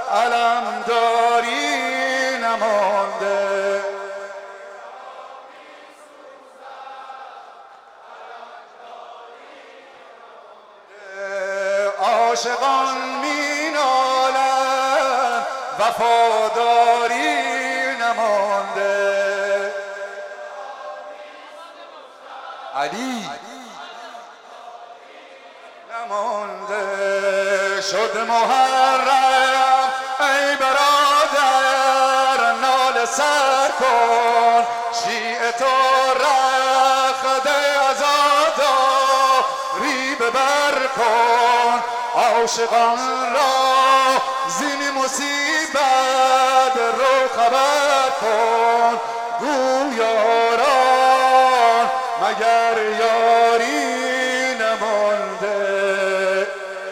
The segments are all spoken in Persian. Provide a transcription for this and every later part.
علمداری نمانده. عاشقان می نالند وفاداری نمانده. علی نمانده. شد محرم ای برادر ناله سر کن، شیعه تو رخت عزاداری ببر کن. عاشقان را زین مصیبت رو خبر کن. گویاران مگر یاری نمانده.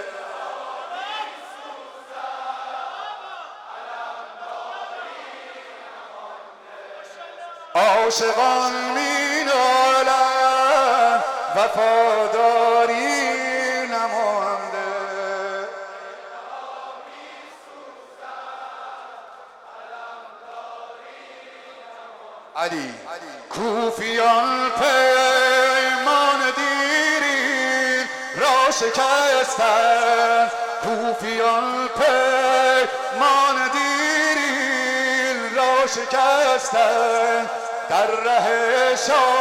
عاشقان می نالند وفاداری نمانده. علی کوفیان پیمان دیرین را شکستند. کوفیان پیمان دیرین را شکستند. در ره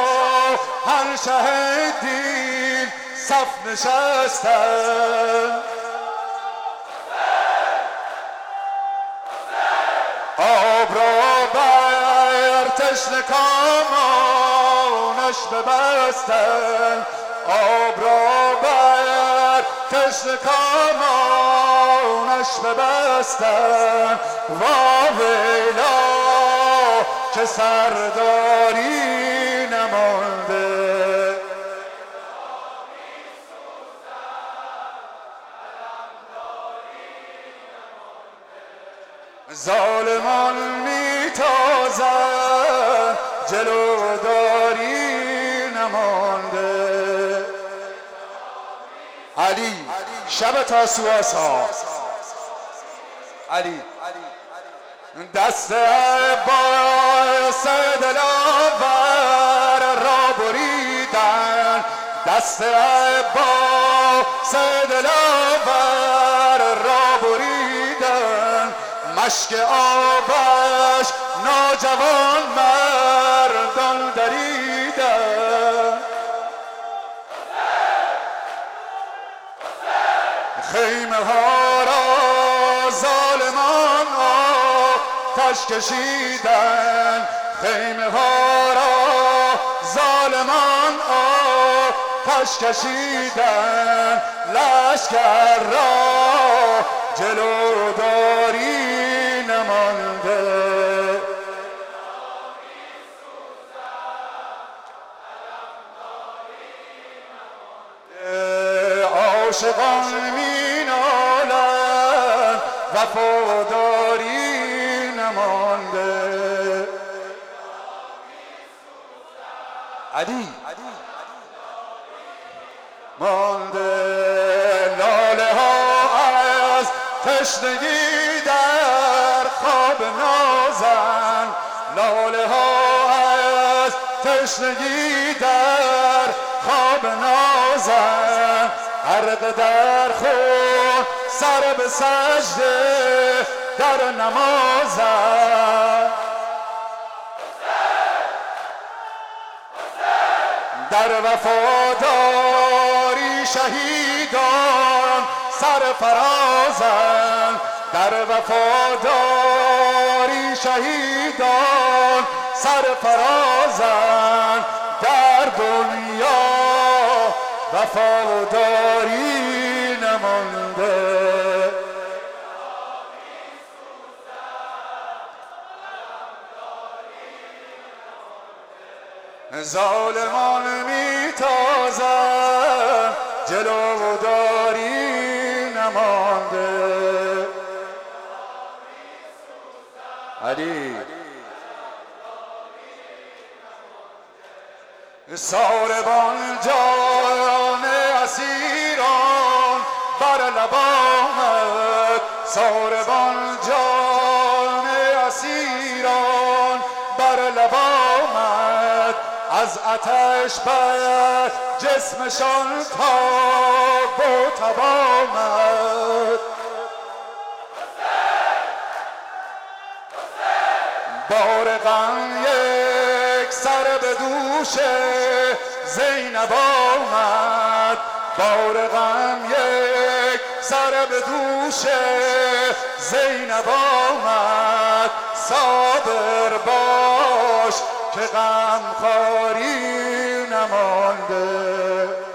شاهنشه دین صف نشستند. آب را بر تشنه کامانش ببستند. آب را بر تشنه کامانش ببستند. واویلا که سرداری نمانده. ظالمان میتازند جلوداری نمانده. علی شب تاسوعاست ها. علی دست عباس دلاور را بریدن. دست عباس دلاور را بریدن. مشک آبش ناجوان مردان دریدن. خیمه ها را ظالمان آتش کشیدن. خیمه ها را ظالمان آتش کشیدن. لشکر را جلوداری نمانده. عاشقان می نالند وفاداری نمانده. علی مانده. لاله ها از تشنگی در خواب نازن. لاله ها از تشنگی در خواب نازن. غرق در خون سر به سجده در نمازن. در وفاداری شهیدان سر فرازن. در وفاداری شهیدان سر فرازن. در دنیا وفاداری نمانده. ظالمان میتازند جلوداری نمانده. علی ساربان جان اسیران بر لبانت. ساربان جان اسیران بر لب آمد، از آتش بر جسمشان تاب و تب آمد. بار غم یک سر به دوش زینب آمد، بار غم یک سر به دوش زینب آمد. صابر باش که غمخواری نمانده.